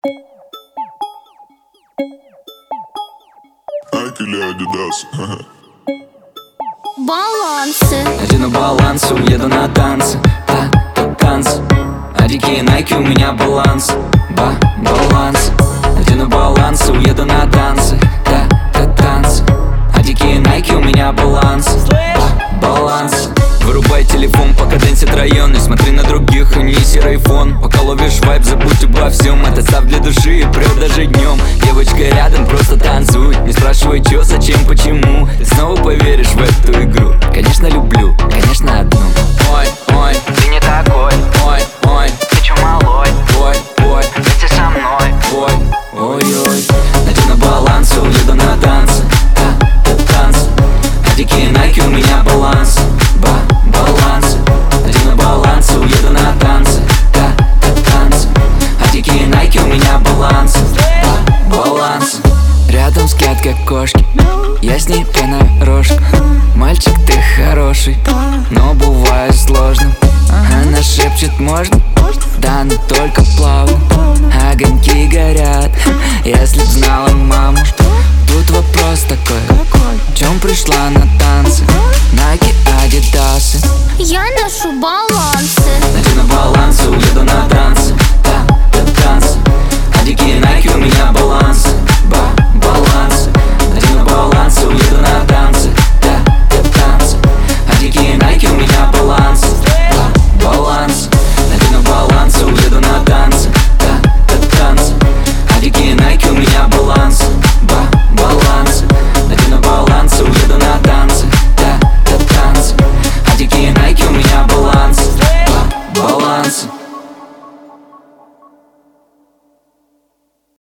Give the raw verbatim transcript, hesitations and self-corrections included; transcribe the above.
Nike или Adidas? Балансы. Надену баланс, уеду на танцы, да, под танцы. А дикие найки у меня баланс, ба, баланс. Надену баланс, уеду на танцы, да, под танцы. А дикие найки у меня баланс, ба, баланс. Вырубай телефон, пока дэнсит район. Не смотри на других и не серый фон. Пока ловишь вайб, забудь обо всем. Это став для души и прет даже днем. Девочка рядом, просто танцуй. Не спрашивай, чё, зачем, почему. Ты снова поверишь в эту игру. Конечно, люблю, конечно, одну. Ой, ой, Ты не такой, ой, ой, ты чё малой, ой, ой, вместе со мной. ой, ой, ой. Надену баланс, уеду на танцы, да, да, танцы. А дикие найки у меня баланс, ба, баланс. Надену баланс, уеду на танцы, да, да, танцы. А дикие найки у меня баланс, ба, баланс. Рядом скят как кошки, я с ней понарошку. Мальчик, ты хороший, но бывает сложно. Она шепчет, можно? Да, но только плавно. Огоньки горят, если б знала мама. Тут вопрос такой: в чем пришла на